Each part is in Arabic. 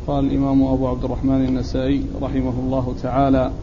قال الإمام أبو عبد الرحمن النسائي رحمه الله تعالى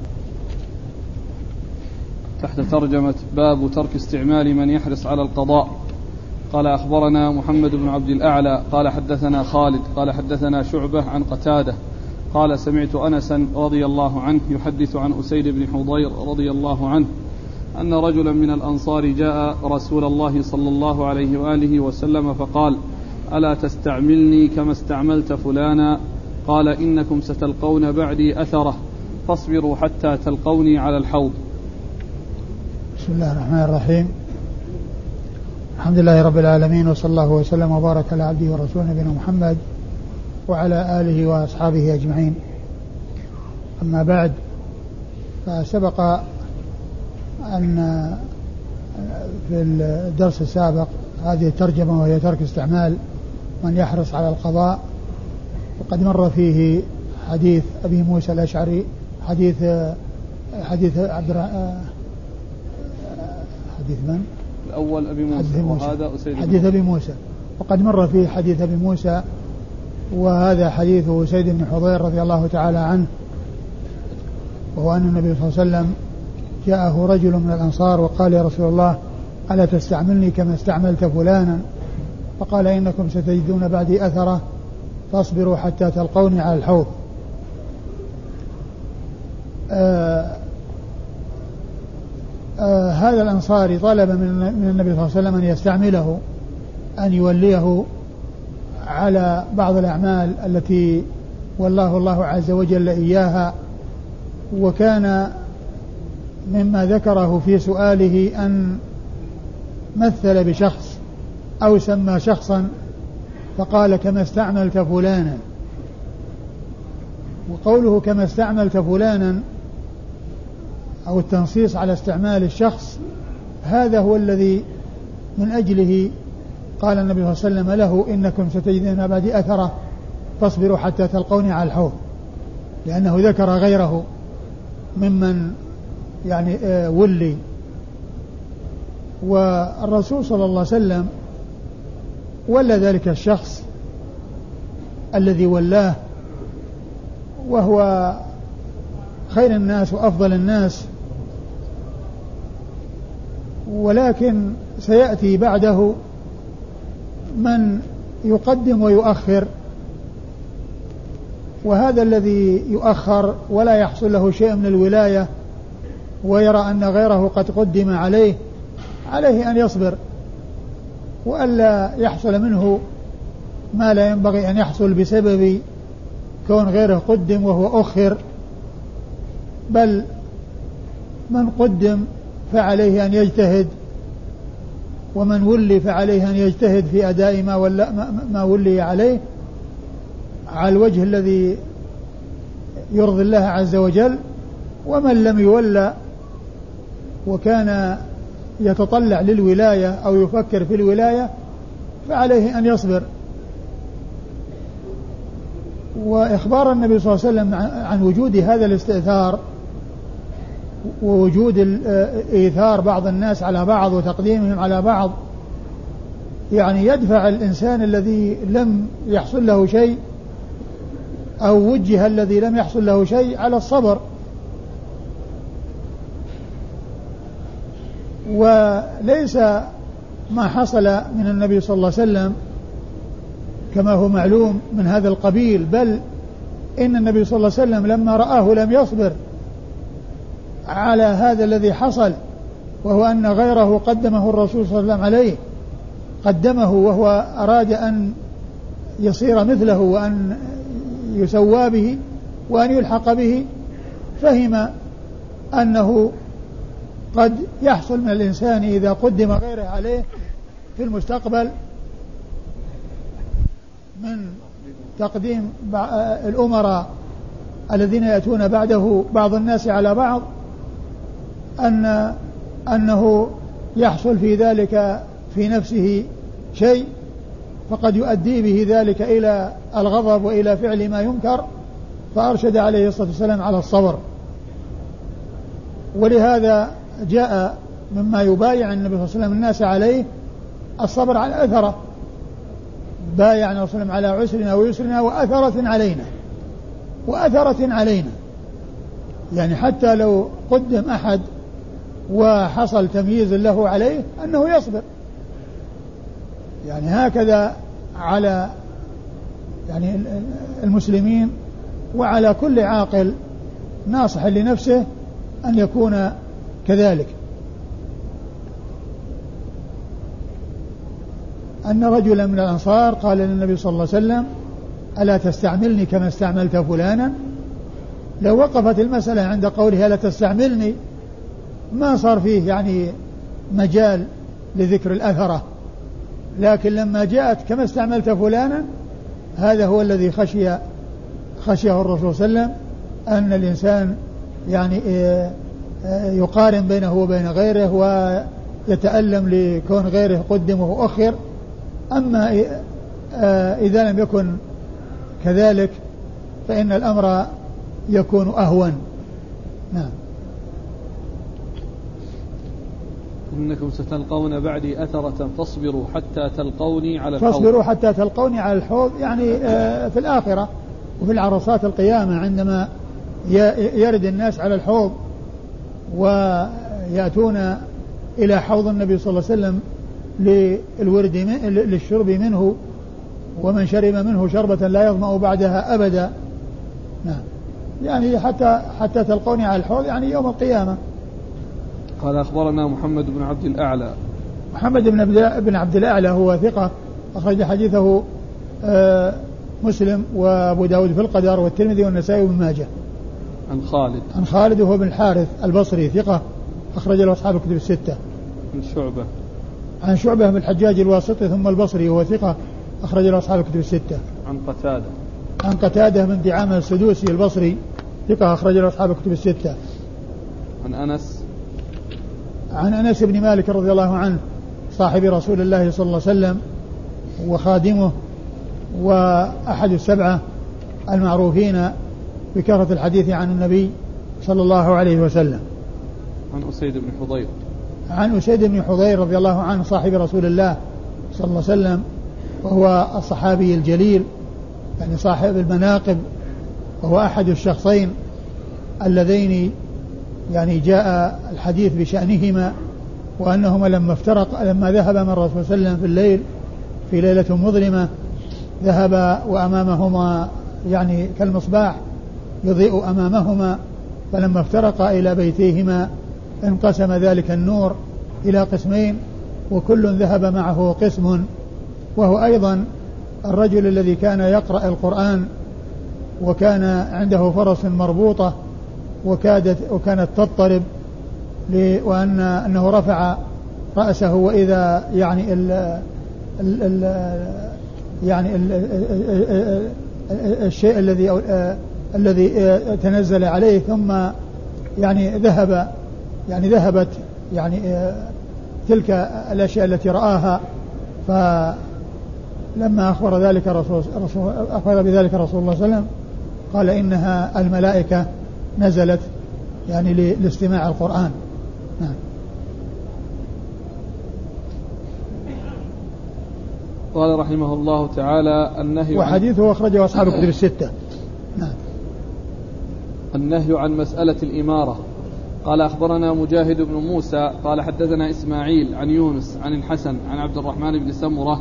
تحت ترجمة باب ترك استعمال من يحرص على القضاء. قال أخبرنا محمد بن عبد الأعلى قال حدثنا خالد قال حدثنا شعبة عن قتادة قال سمعت أنسا رضي الله عنه يحدث عن أسيد بن حضير رضي الله عنه أن رجلا من الأنصار جاء رسول الله صلى الله عليه وآله وسلم فقال: ألا تستعملني كما استعملت فلانا؟ قال: إنكم ستلقون بعدي أثره فاصبروا حتى تلقوني على الحوض. بسم الله الرحمن الرحيم. الحمد لله رب العالمين، وصلى الله وسلم وبارك على عبده ورسوله نبينا محمد وعلى آله وأصحابه أجمعين. أما بعد، فسبق أن في الدرس السابق هذه الترجمة وهي ترك استعمال من يحرص على القضاء، وقد مر فيه حديث أبي موسى الأشعري، حديث من؟ الأول أبي موسى وهذا أسيد حديث أبي موسى، وقد مر فيه حديث أبي موسى، وهذا حديث أسيد بن حضير رضي الله تعالى عنه، وهو أن النبي صلى الله عليه وسلم جاءه رجل من الأنصار وقال: يا رسول الله، ألا تستعملني كما استعملت فلانا؟ فقال: إنكم ستجدون بعدي أثره فاصبروا حتى تلقوني على الحوض. هذا الأنصاري طلب من النبي صلى الله عليه وسلم أن يستعمله، أن يوليه على بعض الأعمال التي والله الله عز وجل إياها. وكان مما ذكره في سؤاله أن مثل بشخص أو سمى شخصا فقال: كما استعملت فلانا. وقوله كما استعملت فلانا أو التنصيص على استعمال الشخص، هذا هو الذي من أجله قال النبي صلى الله عليه وسلم له: إنكم ستجدون بعدي أثره فاصبروا حتى تلقوني على الحوض، لأنه ذكر غيره ممن ولي. والرسول صلى الله عليه وسلم ولى ذلك الشخص الذي ولاه، وهو خير الناس وأفضل الناس، ولكن سيأتي بعده من يقدم ويؤخر، وهذا الذي يؤخر ولا يحصل له شيء من الولاية ويرى أن غيره قد قدم عليه أن يصبر، وألا يحصل منه ما لا ينبغي أن يحصل بسبب كون غيره قدم وهو أخر، بل من قدم فعليه أن يجتهد، ومن ولي فعليه أن يجتهد في أداء ما ولي عليه على الوجه الذي يرضي الله عز وجل. ومن لم يولى وكان يتطلع للولاية أو يفكر في الولاية فعليه أن يصبر. وإخبار النبي صلى الله عليه وسلم عن وجود هذا الاستئثار ووجود إيثار بعض الناس على بعض وتقديمهم على بعض، يعني يدفع الإنسان الذي لم يحصل له شيء أو وجه الذي لم يحصل له شيء على الصبر. وليس ما حصل من النبي صلى الله عليه وسلم كما هو معلوم من هذا القبيل، بل إن النبي صلى الله عليه وسلم لما رآه لم يصبر على هذا الذي حصل، وهو أن غيره قدمه الرسول صلى الله عليه وسلم عليه، قدمه وهو أراد أن يصير مثله وأن يسوى به وأن يلحق به. فهم أنه قد يحصل من الإنسان إذا قدم غيره عليه في المستقبل من تقديم الأمراء الذين يأتون بعده بعض الناس على بعض، أنه يحصل في ذلك في نفسه شيء، فقد يؤدي به ذلك إلى الغضب وإلى فعل ما ينكر، فأرشد عليه الصلاة والسلام على الصبر. ولهذا جاء مما يبايع النبي صلى الله عليه وسلم الناس عليه الصبر على أثره، بايع النبي صلى الله عليه وسلم على عسرنا ويسرنا وأثرة علينا، وأثرة علينا، يعني حتى لو قدم أحد وحصل تمييز له عليه أنه يصبر، يعني هكذا على يعني المسلمين وعلى كل عاقل ناصح لنفسه أن يكون كذلك. أن رجلا من الأنصار قال للنبي صلى الله عليه وسلم: ألا تستعملني كما استعملت فلانا؟ لو وقفت المسألة عند قوله ألا تستعملني ما صار فيه يعني مجال لذكر الأثرة، لكن لما جاءت كما استعملت فلانا هذا هو الذي خشيه الرسول صلى الله عليه وسلم، أن الإنسان يعني يقارن بينه وبين غيره ويتألم لكون غيره قدمه وأخر. أما إذا لم يكن كذلك فإن الأمر يكون أهون. نعم. إنكم ستلقون بعدي أثرة فاصبروا حتى تلقوني على الحوض. فاصبروا حتى تلقوني على الحوض، يعني في الآخرة وفي العرصات القيامة عندما يرد الناس على الحوض ويأتون إلى حوض النبي صلى الله عليه وسلم للشرب منه، ومن شرب منه شربة لا يظمأ بعدها أبدا. نعم. يعني حتى تلقوني على الحوض يعني يوم القيامة. قال أخبرنا محمد بن عبد الأعلى. محمد بن عبد الأعلى هو ثقة، أخرج حديثه مسلم وأبو داود في القدر والترمذي والنسائي وابن ماجه. عن خالد وهو بن الحارث البصري ثقة، أخرج له أصحاب الكتب الستة. عن شعبة بن الحجاج الواسطي ثم البصري وهو ثقة، أخرج له أصحاب الكتب الستة. عن قتادة بن دعامة السدوسي البصري ثقة، أخرج له أصحاب الكتب الستة. عن أنس بن مالك رضي الله عنه صاحب رسول الله صلى الله عليه وسلم وخادمه وأحد السبعة المعروفين بكثرة الحديث عن النبي صلى الله عليه وسلم. عن أسيد بن حضير رضي الله عنه صاحب رسول الله صلى الله عليه وسلم، وهو الصحابي الجليل يعني صاحب المناقب، وهو أحد الشخصين اللذين يعني جاء الحديث بشأنهما، وأنهما لما ذهب من الرسول صلى الله عليه وسلم في الليل في ليلة مظلمة ذهب وأمامهما يعني كالمصباح يضيء أمامهما، فلما افترقا إلى بيتيهما انقسم ذلك النور إلى قسمين، وكل ذهب معه قسم، وهو أيضا الرجل الذي كان يقرأ القرآن وكان عنده فرس مربوطة وكانت تضطرب، وأنه رفع رأسه وإذا يعني الشيء الذي تنزل عليه، ثم يعني ذهبت تلك الأشياء التي رآها. فلما أخبر بذلك الرسول صلى الله عليه وسلم قال إنها الملائكة نزلت يعني لاستماع القرآن. نعم. قال رحمه الله تعالى: النهي وحديثه أخرجه أصحاب الكتب الستة. نعم. النهي عن مسألة الإمارة. قال أخبرنا مجاهد بن موسى قال حدثنا إسماعيل عن يونس عن الحسن عن عبد الرحمن بن سمرة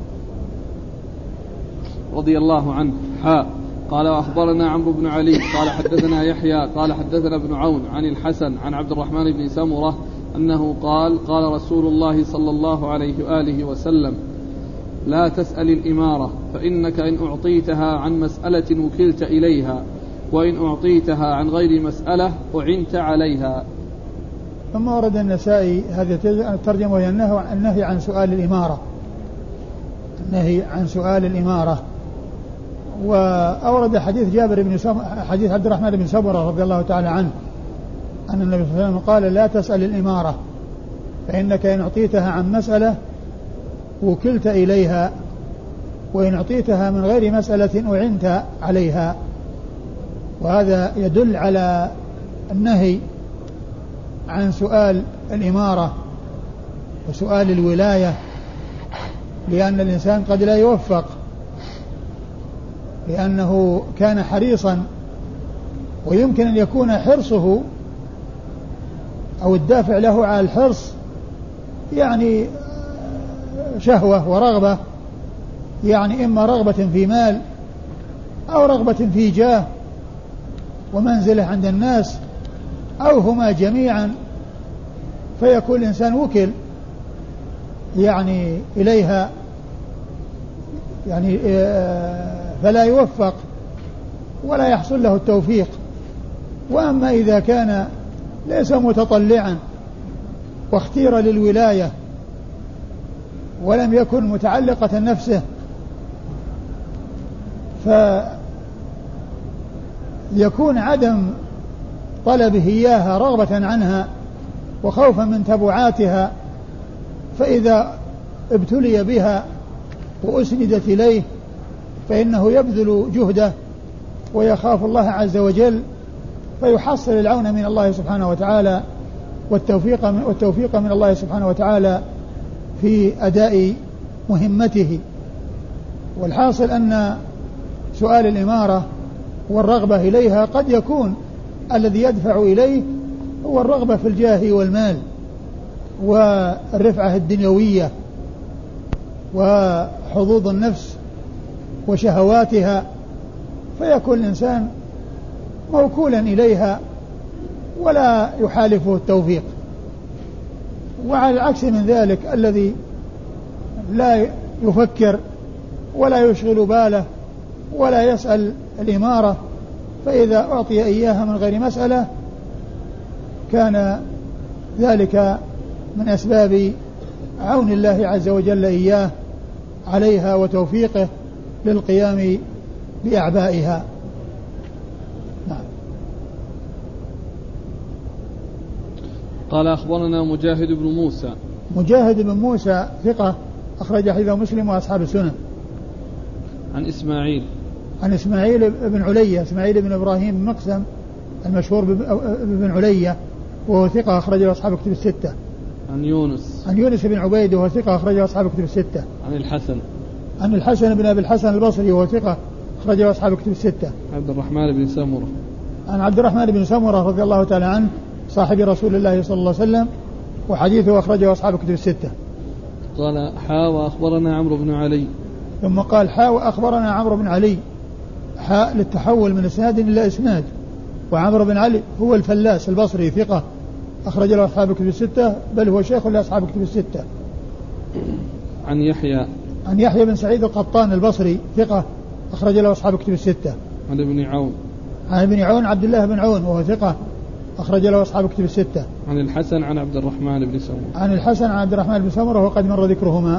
رضي الله عنه قال أخبرنا عمرو بن علي قال حدثنا يحيى قال حدثنا ابن عون عن الحسن عن عبد الرحمن بن سمرة أنه قال رسول الله صلى الله عليه وآله وسلم: لا تسأل الإمارة، فإنك إن أعطيتها عن مسألة وكلت إليها، وإن أعطيتها عن غير مسألة أعنت عليها. ثم ورد النسائي هذه الترجمة وهي النهي عن سؤال الإمارة، النهي عن سؤال الإمارة. وأورد حديث حديث عبد الرحمن بن سمرة رضي الله تعالى عنه أن النبي صلى الله عليه وسلم قال: لا تسأل الإمارة، فإنك إن أعطيتها عن مسألة وكلت إليها، وإن أعطيتها من غير مسألة أعنت عليها. وهذا يدل على النهي عن سؤال الإمارة وسؤال الولاية، لأن الإنسان قد لا يوفق، لأنه كان حريصا ويمكن أن يكون حرصه أو الدافع له على الحرص يعني شهوة ورغبة، يعني إما رغبة في مال أو رغبة في جاه ومنزله عند الناس أو هما جميعا، فيكون الإنسان وكل يعني إليها يعني فلا يوفق ولا يحصل له التوفيق. وأما إذا كان ليس متطلعا واختير للولاية ولم يكن متعلقة نفسه، فيكون عدم طلبه إياها رغبة عنها وخوفا من تبعاتها، فإذا ابتلي بها وأسندت إليه فإنه يبذل جهده ويخاف الله عز وجل، فيحصل العون من الله سبحانه وتعالى والتوفيق من الله سبحانه وتعالى في أداء مهمته. والحاصل أن سؤال الإمارة والرغبة إليها قد يكون الذي يدفع إليه هو الرغبة في الجاه والمال والرفعة الدنيوية وحظوظ النفس وشهواتها، فيكون الإنسان موكولا إليها ولا يحالفه التوفيق. وعلى العكس من ذلك الذي لا يفكر ولا يشغل باله ولا يسأل الإمارة، فإذا أعطي إياها من غير مسألة كان ذلك من أسباب عون الله عز وجل إياه عليها وتوفيقه للقيام بأعبائها. نعم. قال أخبرنا مجاهد بن موسى. مجاهد بن موسى ثقة أخرج حديثه مسلم وأصحاب السنن. عن إسماعيل. عن إسماعيل بن علية، إسماعيل بن إبراهيم بن مقسم المشهور بن علية وهو ثقة أخرجه أصحاب الكتب الستة. عن يونس. عن يونس بن عبيد وهو ثقة أخرجه أصحاب الكتب الستة. عن الحسن. عن الحسن بن أبي الحسن البصري وهو ثقة أخرجه أصحاب الكتب الستة. عبد الرحمن بن سمرة. عن عبد الرحمن بن سمرة رضي الله تعالى عنه صاحب رسول الله صلى الله عليه وسلم وحديثه أخرجه أصحاب الكتب الستة. قال حا وأخبرنا عمرو بن علي. ثم قال حا وأخبرنا عمرو بن علي، حاء للتحول من إسناد إلى إسناد. وعمرو بن علي هو الفلاس البصري ثقة أخرج له أصحاب الكتب الستة، بل هو شيخ لأصحاب الكتب الستة. عن يحيى. عن يحيى بن سعيد القطان البصري ثقة أخرج له أصحاب الكتب الستة. عن ابن عون. عن ابن عون عبد الله بن عون وهو ثقة أخرج له أصحاب الكتب الستة. عن الحسن عن عبد الرحمن بن سمرة. عن الحسن عن عبد الرحمن بن سمرة وقد مر ذكرهما.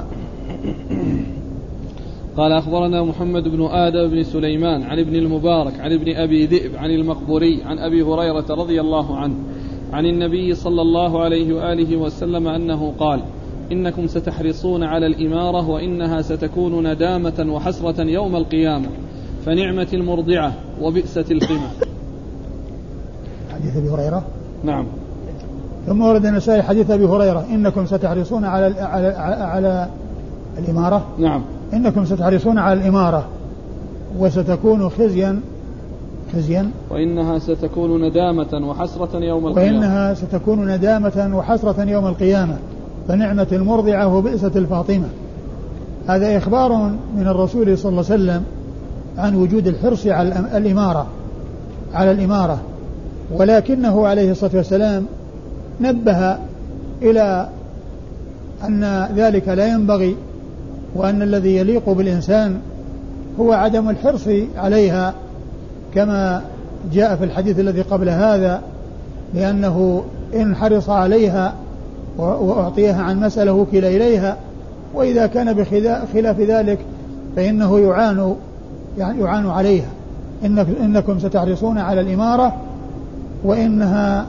قال أخبرنا محمد بن آدم بن سليمان عن ابن المبارك عن ابن أبي ذئب عن المقبوري عن أبي هريرة رضي الله عنه عن النبي صلى الله عليه وآله وسلم أنه قال: إنكم ستحرصون على الإمارة وإنها ستكون ندامة وحسرة يوم القيامة، فنعمة المرضعة وبئسة الخمة. حديث أبي هريرة. نعم. ثم ورد النسائي حديث أبي هريرة: إنكم ستحرصون على الإمارة. نعم. إنكم ستحرصون على الإمارة وستكون خزيا وإنها ستكون ندامة وحسرة يوم القيامة. وإنها ستكون ندامة وحسرة يوم القيامة، فنعمة المرضعة وبئسة الفاطمة. هذا إخبار من الرسول صلى الله عليه وسلم عن وجود الحرص على الإمارة، ولكنه عليه الصلاة والسلام نبه إلى أن ذلك لا ينبغي، وأن الذي يليق بالإنسان هو عدم الحرص عليها، كما جاء في الحديث الذي قبل هذا، لأنه إن حرص عليها وأعطيها عن مسألة وكل إليها، وإذا كان بخلاف ذلك فإنه يعان عليها. إنكم ستحرصون على الإمارة وإنها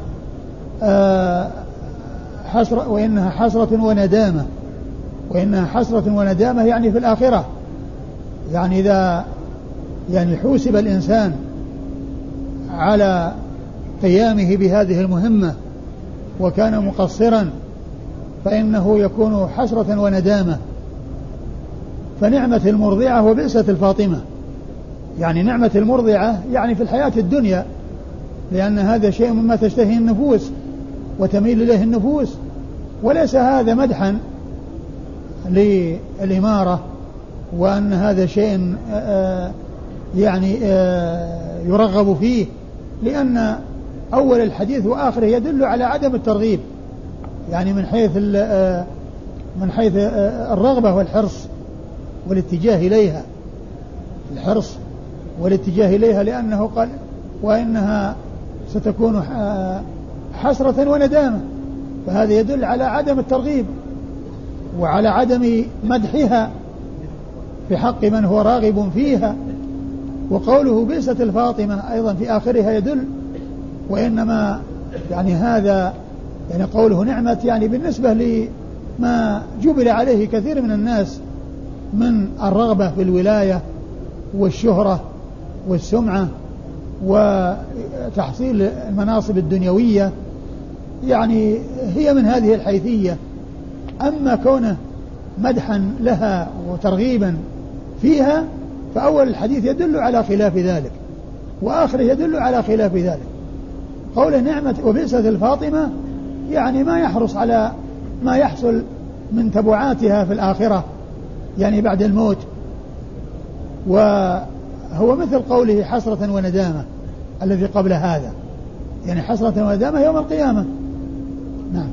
حسرة وندامة. وإنها حسرة وندامة يعني في الآخرة، يعني إذا حوسب الإنسان على قيامه بهذه المهمة وكان مقصرا فإنه يكون حسرة وندامة. فنعمة المرضعة وبئسة الفاطمة، يعني نعمة المرضعة يعني في الحياة الدنيا لأن هذا شيء مما تشتهي النفوس وتميل إليه النفوس، وليس هذا مدحا للإمارة وأن هذا شيء يعني يرغب فيه، لأن أول الحديث وآخره يدل على عدم الترغيب، يعني من حيث الرغبة والحرص والاتجاه إليها، الحرص والاتجاه إليها، لأنه قال وإنها ستكون حسرة وندامة، فهذا يدل على عدم الترغيب وعلى عدم مدحها في حق من هو راغب فيها. وقوله بئست الفاطمة أيضا في آخرها يدل، وإنما يعني هذا يعني قوله نعمت يعني بالنسبة لما جبل عليه كثير من الناس من الرغبة في الولاية والشهرة والسمعة وتحصيل المناصب الدنيوية، يعني هي من هذه الحيثية. أما كونه مدحا لها وترغيبا فيها فأول الحديث يدل على خلاف ذلك وآخره يدل على خلاف ذلك. قوله نعمة وبئست الفاطمة يعني ما يحرص على ما يحصل من تبعاتها في الآخرة يعني بعد الموت، وهو مثل قوله حسرة وندامة الذي قبل هذا، يعني حسرة وندامة يوم القيامة. نعم.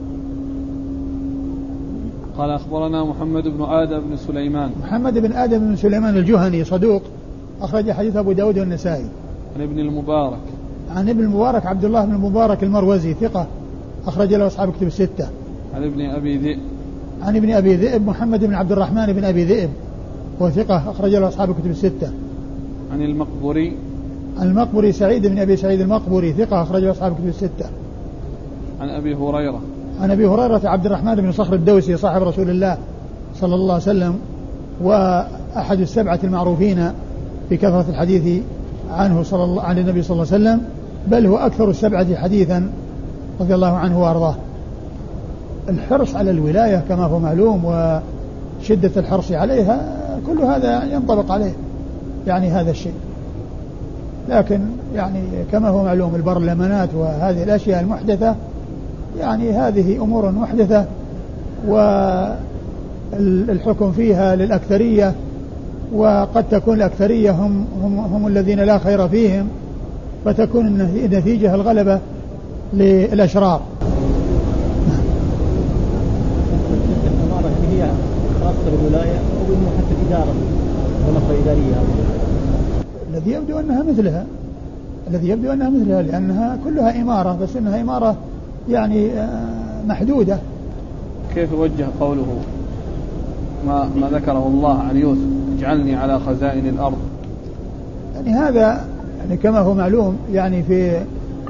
قال أخبرنا محمد بن آدم بن سليمان. محمد بن آدم بن سليمان الجهني صدوق أخرج حديث أبو داود والنسائي. عن ابن المبارك. عن ابن المبارك عبد الله بن المبارك المروزي ثقة أخرج له أصحاب كتب الستة. عن ابن أبي ذئب. عن ابن أبي ذئب محمد بن عبد الرحمن بن أبي ذئب وثقة أخرج له أصحاب كتب الستة. عن المقبري. المقبري سعيد بن أبي سعيد المقبري ثقة أخرج له أصحاب كتب الستة. عن أبي هريرة. عن أبي هريرة عبد الرحمن بن صخر الدوسي صاحب رسول الله صلى الله عليه وسلم وأحد السبعة المعروفين بكثرة الحديث عنه عن النبي صلى الله عليه وسلم، بل هو أكثر السبعة حديثا رضي الله عنه وأرضاه. الحرص على الولاية كما هو معلوم وشدة الحرص عليها كل هذا ينطبق عليه يعني هذا الشيء، لكن يعني كما هو معلوم البرلمانات وهذه الأشياء المحدثة يعني هذه أمور محدثة والحكم فيها للأكثرية، وقد تكون الأكثرية هم الذين لا خير فيهم، فتكون النتيجة الغلبة للأشرار. هي خاصة بالولاية أو حتى الإدارة ونقطة إدارية؟ الذي يبدو أنها مثلها لأنها كلها إمارة، بس أنها إمارة يعني محدودة. كيف يوجه قوله ما ذكره الله عن يوسف اجعلني على خزائن الأرض؟ يعني هذا يعني كما هو معلوم يعني في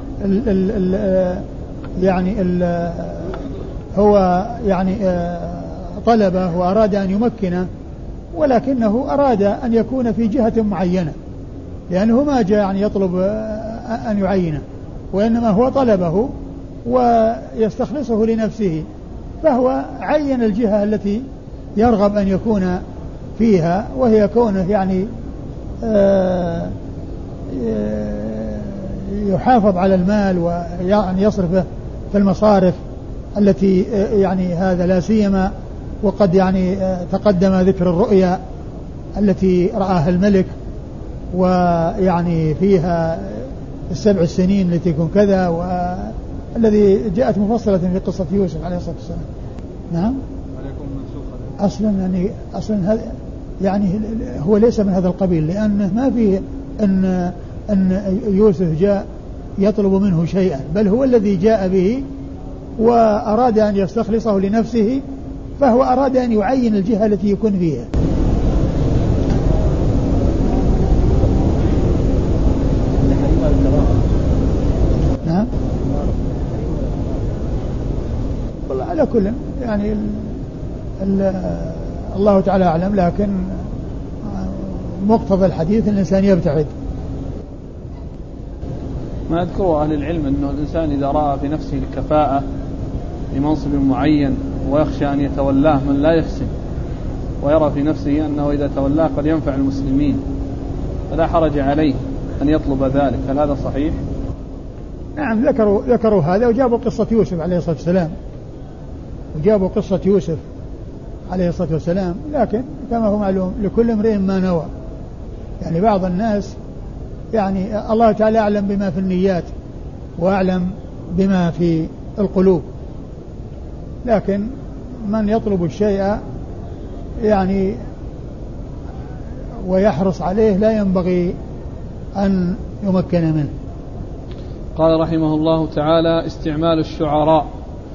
هو يعني طلبه وأراد أن يمكنه، ولكنه أراد أن يكون في جهة معينة، لأنه ما جاء يعني يطلب أن يعينه، وإنما هو طلبه ويستخلصه لنفسه، فهو عين الجهة التي يرغب أن يكون فيها، وهي كونه يعني يحافظ على المال ويعني يصرفه في المصارف التي يعني هذا لا سيما، وقد يعني تقدم ذكر الرؤيا التي رآها الملك ويعني فيها 7 سنين التي يكون كذا، والذي جاءت مفصلة في قصة يوسف عليه الصلاة والسلام. نعم. أصلا هذا يعني هو ليس من هذا القبيل، لأنه ما فيه أن يوسف جاء يطلب منه شيئا، بل هو الذي جاء به وأراد أن يستخلصه لنفسه، فهو أراد أن يعين الجهة التي يكون فيها. نعم. والله على كل يعني الله تعالى أعلم، لكن مقتضى الحديث الإنسان يبتعد. ما يذكره أهل العلم أنه الإنسان إذا رأى في نفسه الكفاءة لمنصب معين ويخشى أن يتولاه من لا يحسن، ويرى في نفسه أنه إذا تولاه قد ينفع المسلمين، فلا حرج عليه أن يطلب ذلك. هل هذا صحيح؟ نعم ذكروا هذا وجابوا قصة يوسف عليه الصلاة والسلام لكن كما هو معلوم لكل امرئ ما نوى. يعني بعض الناس يعني الله تعالى أعلم بما في النيات وأعلم بما في القلوب، لكن من يطلب الشيء يعني ويحرص عليه لا ينبغي أن يمكن منه. قال رحمه الله تعالى: استعمال الشعراء.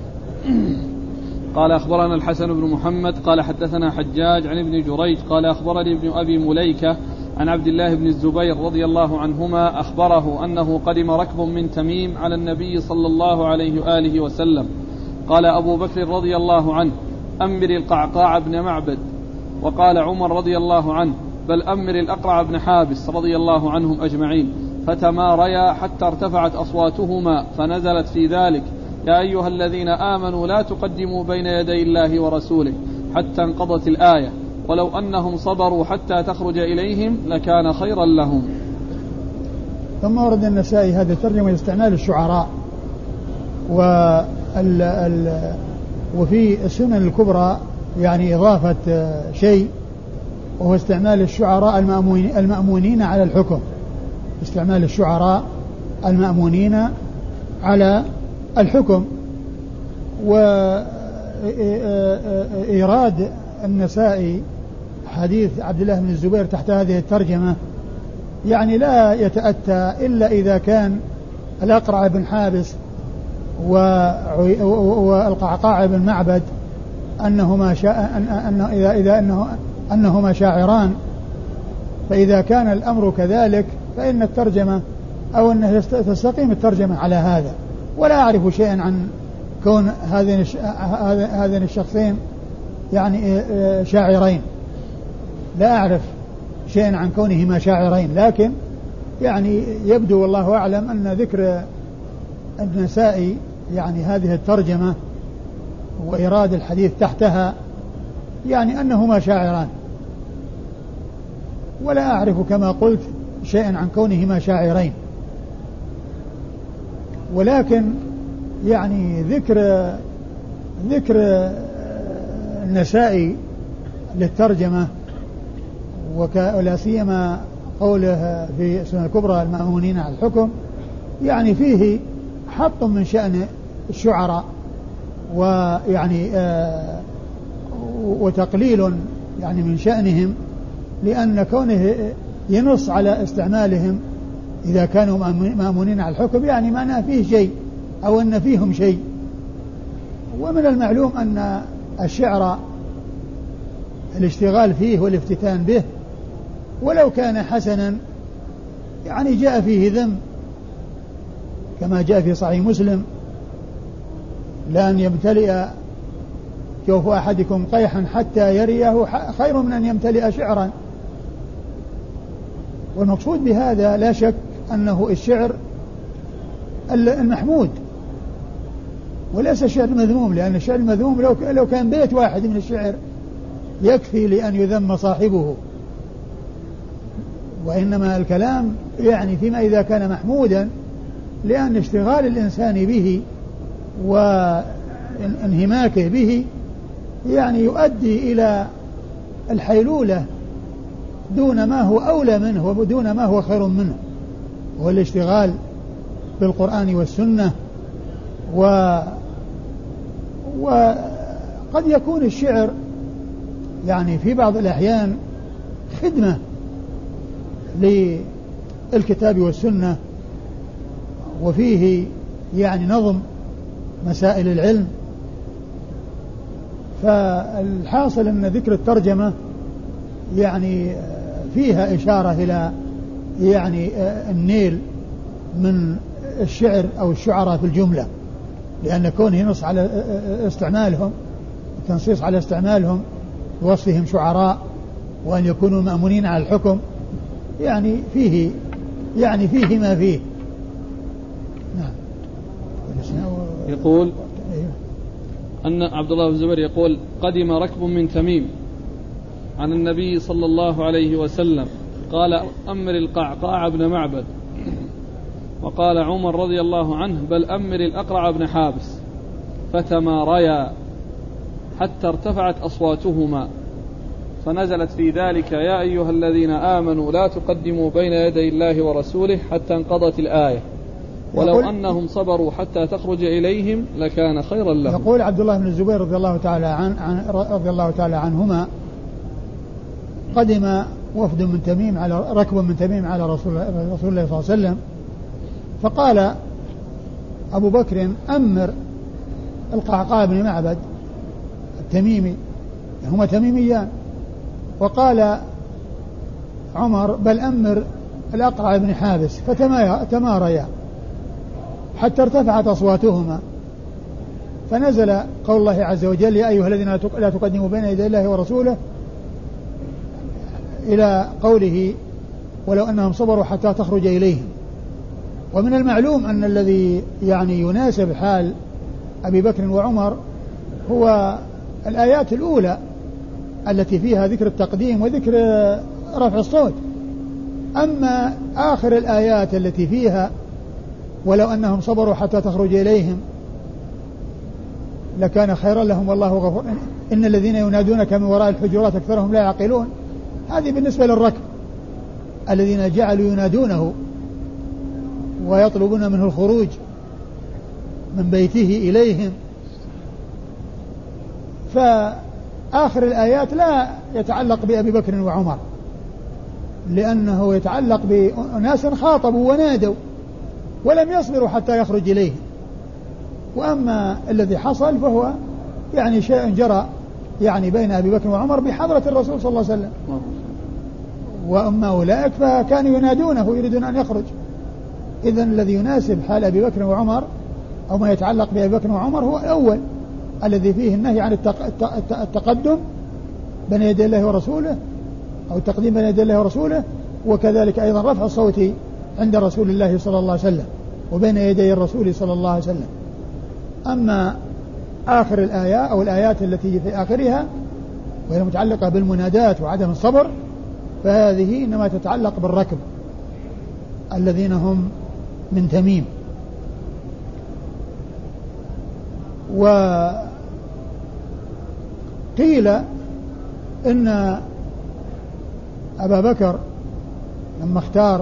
قال أخبرنا الحسن بن محمد قال حدثنا حجاج عن ابن جريج قال أخبرني ابن أبي مليكة عن عبد الله بن الزبير رضي الله عنهما أخبره أنه قدم ركب من تميم على النبي صلى الله عليه وآله وسلم. قال أبو بكر رضي الله عنه: أمر القعقاع بن معبد. وقال عمر رضي الله عنه: بل أمر الأقرع بن حابس رضي الله عنهم أجمعين. فتماريا حتى ارتفعت أصواتهما فنزلت في ذلك: يا أيها الذين آمنوا لا تقدموا بين يدي الله ورسوله، حتى انقضت الآية: ولو أنهم صبروا حتى تخرج إليهم لكان خيرا لهم. ثم ورد النسائي هذا الترجمة استعمال الشعراء. وفي السنن الكبرى يعني إضافة شيء، وهو استعمال الشعراء المأمونين على الحكم. استعمال الشعراء المأمونين على الحكم. وإيراد النسائي حديث عبد الله بن الزبير تحت هذه الترجمة يعني لا يتأتى إلا إذا كان الأقرع بن حابس والقعقاع بن معبد أنهما شاعران. فإذا كان الأمر كذلك فإن الترجمة أو أنه تستقيم الترجمة على هذا. ولا أعرف شيئا عن كون هذين الشخصين يعني شاعرين، لا أعرف شيئا عن كونهما شاعرين، لكن يعني يبدو والله أعلم أن ذكر النسائي يعني هذه الترجمة وإيراد الحديث تحتها يعني أنهما شاعران، ولا أعرف كما قلت شيئا عن كونهما شاعرين. ولكن يعني ذكر النسائي للترجمة ولا سيما قوله في السنن الكبرى المأمونين على الحكم يعني فيه حط من شأن الشعراء ويعني وتقليل يعني من شأنهم، لأن كونه ينص على استعمالهم إذا كانوا مأمونين على الحكم يعني معناه فيه شيء أو أن فيهم شيء. ومن المعلوم أن الشعر الاشتغال فيه والافتتان به ولو كان حسنا يعني جاء فيه ذم، كما جاء في صحيح مسلم: لأن يمتلئ جوف أحدكم قيحا حتى يريه خير من أن يمتلئ شعرا. والمقصود بهذا لا شك أنه الشعر المحمود وليس الشعر المذموم، لأن الشعر المذموم لو كان بيت واحد من الشعر يكفي لأن يذم صاحبه، وإنما الكلام يعني فيما إذا كان محمودا، لأن اشتغال الإنسان به وانهماكه به يعني يؤدي إلى الحيلولة دون ما هو أولى منه ودون ما هو خير منه، وهو الاشتغال بالقرآن والسنة. وقد يكون الشعر يعني في بعض الأحيان خدمة للكتاب والسنة، وفيه يعني نظم مسائل العلم. فالحاصل أن ذكر الترجمة يعني فيها إشارة إلى يعني النيل من الشعر أو الشعراء في الجملة، لأن كونه ينص على استعمالهم، التنصيص على استعمالهم ووصفهم شعراء وأن يكونوا مأمونين على الحكم يعني فيه ما فيه. نعم. يقول أن عبد الله بن الزبير يقول: قدم ركب من تميم عن النبي صلى الله عليه وسلم، قال: أمر القعقاع بن معبد. وقال عمر رضي الله عنه بل أمر الأقرع بن حابس فتماريا حتى ارتفعت أصواتهما فنزلت في ذلك يا أيها الذين آمنوا لا تقدموا بين يدي الله ورسوله حتى انقضت الآية ولو أنهم صبروا حتى تخرج إليهم لكان خيرا لهم. يقول عبد الله بن الزبير رضي الله تعالى عنهما قدم وفد من تميم على ركب من تميم على رسول الله صلى الله عليه وسلم فقال أبو بكر أمر القعقاع بن معبد التميمي هما تميميان وقال عمر بل أمر الأقرع بن حابس فتماريا حتى ارتفعت أصواتهما فنزل قول الله عز وجل يا أيها الذين لا تقدموا بين يدي الله ورسوله إلى قوله ولو أنهم صبروا حتى تخرج إليهم. ومن المعلوم أن الذي يعني يناسب حال أبي بكر وعمر هو الآيات الأولى التي فيها ذكر التقديم وذكر رفع الصوت. أما آخر الآيات التي فيها ولو أنهم صبروا حتى تخرج إليهم لكان خيرا لهم والله غفور إن الذين ينادونك من وراء الحجرات أكثرهم لا يعقلون. هذه بالنسبة للركب الذين جعلوا ينادونه ويطلبون منه الخروج من بيته إليهم. فآخر الآيات لا يتعلق بأبي بكر وعمر لأنه يتعلق بناس خاطبوا ونادوا ولم يصبروا حتى يخرج إليه. وأما الذي حصل فهو يعني شيء جرى يعني بين أبي بكر وعمر بحضرة الرسول صلى الله عليه وسلم. وأما أولئك فكانوا ينادونه يريدون أن يخرج. إذن الذي يناسب حال أبي بكر وعمر أو ما يتعلق بأبي بكر وعمر هو الأول الذي فيه النهي عن التقدم بين يدي الله ورسوله أو التقديم بين يدي الله ورسوله وكذلك أيضا رفع الصوت عند رسول الله صلى الله عليه وسلم وبين يدي الرسول صلى الله عليه وسلم. أما آخر الآية أو الآيات التي في آخرها وهي متعلقة بالمنادات وعدم الصبر فهذه إنما تتعلق بالركب الذين هم من تميم. وقيل إن أبا بكر لما اختار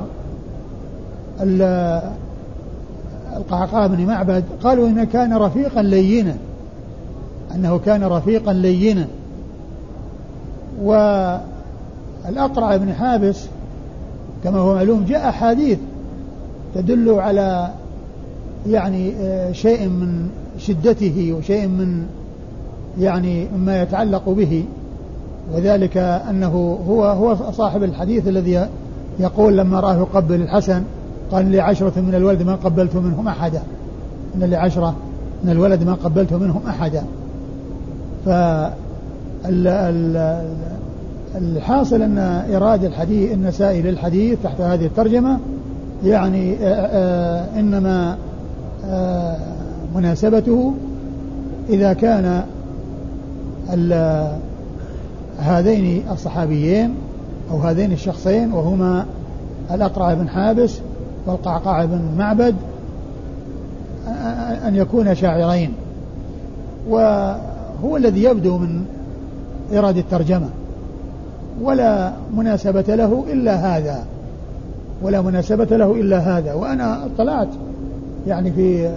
القعقاع بن معبد قالوا إنه كان رفيقا لينا أنه كان رفيقا لينا. والأقرع بن حابس كما هو معلوم جاء أحاديث تدل على يعني شيء من شدته وشيء من يعني مما يتعلق به وذلك أنه هو صاحب الحديث الذي يقول لما رآه يقبل الحسن قال لي 10 من الولد ما قبلت منهم أحدا إن لي 10 من الولد ما قبلت منهم أحدا. فالحاصل أن إراد الحديث النسائي للحديث تحت هذه الترجمة يعني إنما مناسبته إذا كان هذين الصحابيين أو هذين الشخصين وهما الأقرع بن حابس والقعقاع بن معبد أن يكون شاعرين. وهو الذي يبدو من إرادة الترجمة ولا مناسبة له إلا هذا وأنا اطلعت يعني في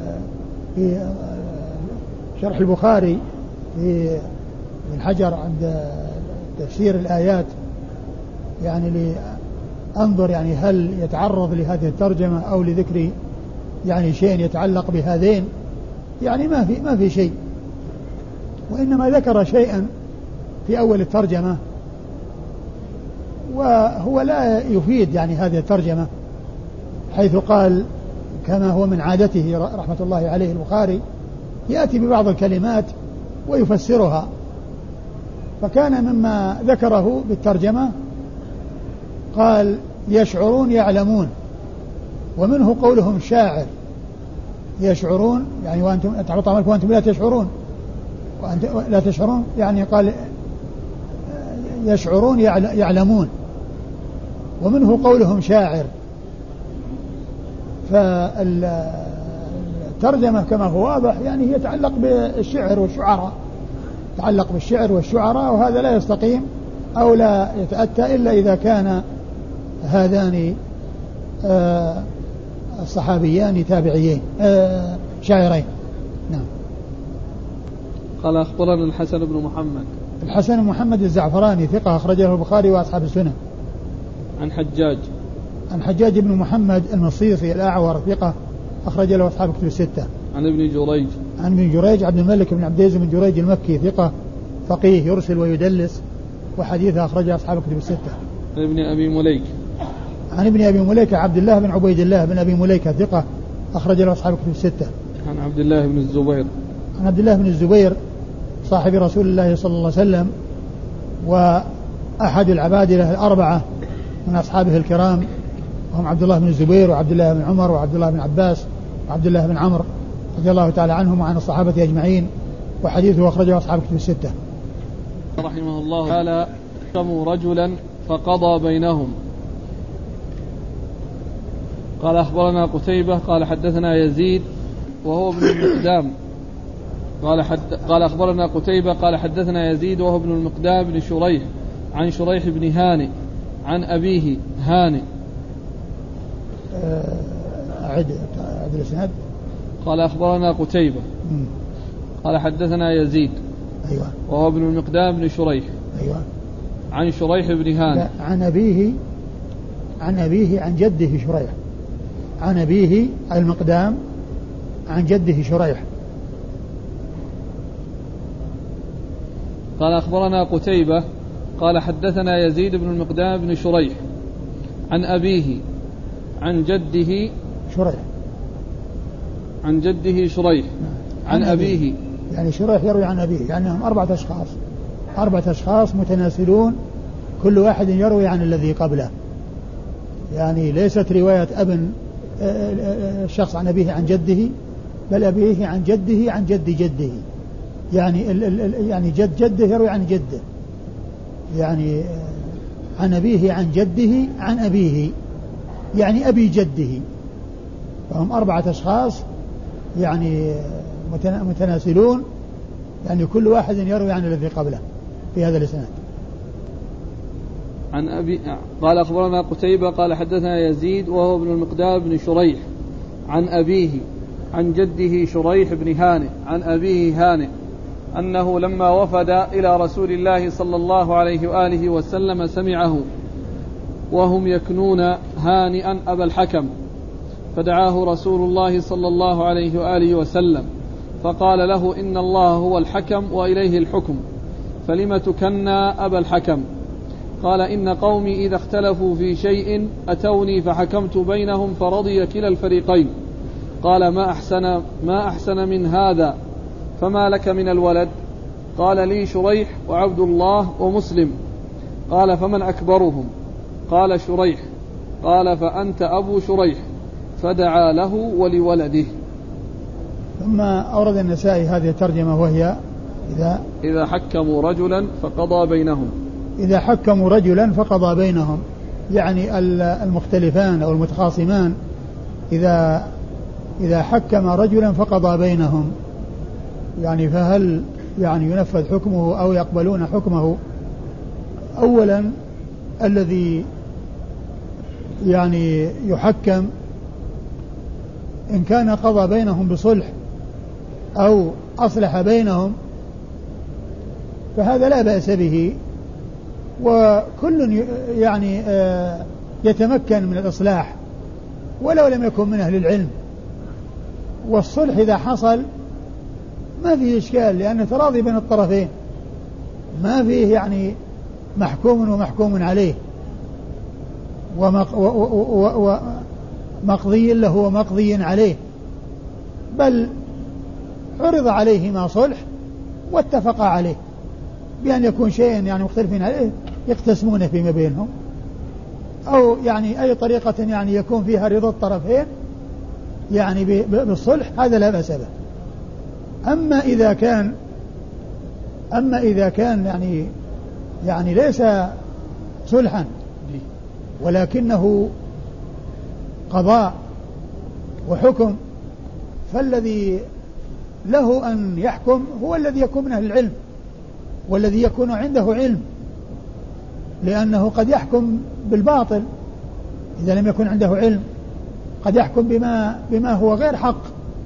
شرح البخاري في ابن حجر عند تفسير الآيات يعني لأنظر يعني هل يتعرض لهذه الترجمة أو لذكر يعني شيء يتعلق بهذين يعني ما في شيء وإنما ذكر شيئا في أول الترجمة وهو لا يفيد يعني هذه الترجمة حيث قال كما هو من عادته رحمة الله عليه البخاري يأتي ببعض الكلمات ويفسرها. فكان مما ذكره بالترجمة قال يشعرون يعلمون ومنه قولهم شاعر يشعرون يعني وأنتم تعرضوا عملكم وأنتم لا تشعرون يعني قال يشعرون يعلمون ومنه قولهم شاعر. فالترجمة كما هو واضح يعني هي يتعلق بالشعر والشعراء، يتعلق بالشعر والشعراء، وهذا لا يستقيم أو لا يتأتى إلا إذا كان هذان الصحابيان تابعيين شاعرين. نعم. قال أخبرنا الحسن بن محمد. الحسن بن محمد الزعفراني ثقة أخرج له البخاري وأصحاب السنن. عن حجاج بن محمد المصيصي الأعور ثقة أخرج له أصحاب كتب الستة. عن ابن جريج عبد الملك بن عبد العزيز بن جريج المكي ثقة فقيه يرسل ويدلس وحديثه أخرج أصحاب كتب الستة. عن ابن أبي مليكة عبد الله بن عبيد الله بن أبي مليكة ثقة أخرج له أصحاب كتب الستة. عن عبد الله بن الزبير صاحب رسول الله صلى الله عليه وسلم وأحد العبادلة الأربعة من أصحابه الكرام، وهم عبد الله بن الزبير وعبد الله بن عمر وعبد الله بن عباس وعبد الله بن عمرو رضي الله تعالى عنهم وعن الصحابة أجمعين، وحديثه أخرجه أصحاب كتب الستة. رحمه الله تعالى: قاموا رجلا فقضى بينهم. قال أخبرنا قتيبة قال حدثنا يزيد وهو ابن المقدام قال أخبرنا قتيبة قال حدثنا يزيد وهو ابن المقدام بن شريح عن شريح بن هانئ عن أبيه هانئ. أعد الإسناد. قال أخبرنا قتيبة قال حدثنا يزيد أيوة وهو ابن المقدام بن شريح أيوة عن شريح بن هانئ عن أبيه عن جده شريح، عن أبيه المقدام عن جده شريح. قال أخبرنا قتيبة قال حدثنا يزيد بن المقدام بن شريح عن أبيه عن جده شريح عن أبيه، يعني شريح يروي عن أبيه، يعني هم أربعة أشخاص متناسلون كل واحد يروي عن الذي قبله، يعني ليست رواية ابن الشخص عن أبيه عن جده، بل أبيه عن جده عن جد جده، يعني جد جده يروي عن جده، يعني عن أبيه عن جده عن أبيه، يعني أبي جده. فهم أربعة أشخاص يعني متناسلون، يعني كل واحد يروي عن الذي قبله في هذا الإسناد. عن أبي قال أخبرنا قتيبة قال حدثنا يزيد وهو ابن المقدام بن شريح عن أبيه عن جده شريح بن هانئ عن أبيه هانئ أنه لما وفد إلى رسول الله صلى الله عليه وآله وسلم سمعه وهم يكنون هانئا أبا الحكم، فدعاه رسول الله صلى الله عليه وآله وسلم فقال له: إن الله هو الحكم وإليه الحكم، فلم تكنى أبا الحكم؟ قال: إن قومي إذا اختلفوا في شيء أتوني فحكمت بينهم فرضي كلا الفريقين. قال: ما أحسن من هذا، فما لك من الولد؟ قال: لي شريح وعبد الله ومسلم. قال: فمن أكبرهم؟ قال: شريح. قال: فأنت أبو شريح. فدعا له ولولده. ثم أورد النسائي هذه الترجمة وهي إذا حكموا رجلا فقضى بينهم. إذا حكموا رجلا فقضى بينهم، يعني المختلفان أو المتخاصمان إذا حكم رجلا فقضى بينهم، يعني فهل يعني ينفذ حكمه أو يقبلون حكمه؟ أولا الذي يعني يحكم إن كان قضى بينهم بصلح أو أصلح بينهم فهذا لا بأس به، وكل يعني يتمكن من الإصلاح ولو لم يكن من أهل العلم. والصلح إذا حصل ما فيه إشكال، لأنه تراضي بين الطرفين، ما فيه يعني محكوم ومحكوم عليه، ومقضي له ومقضي عليه، بل عرض عليهما صلح واتفقا عليه بأن يكون شيء يعني مختلفين عليه يقتسمونه فيما بينهم، أو يعني أي طريقة يعني يكون فيها رضا الطرفين يعني بالصلح، هذا لا بأس به. أما إذا كان يعني ليس صلحا ولكنه قضاء وحكم، فالذي له أن يحكم هو الذي يكون من أهل العلم والذي يكون عنده علم، لأنه قد يحكم بالباطل إذا لم يكن عنده علم، قد يحكم بما هو غير حق،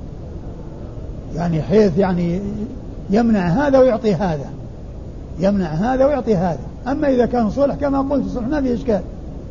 يعني حيث يعني يمنع هذا ويعطي هذا، يمنع هذا ويعطي هذا. أما إذا كان صلح كما قلت صلح ما فيه إشكال،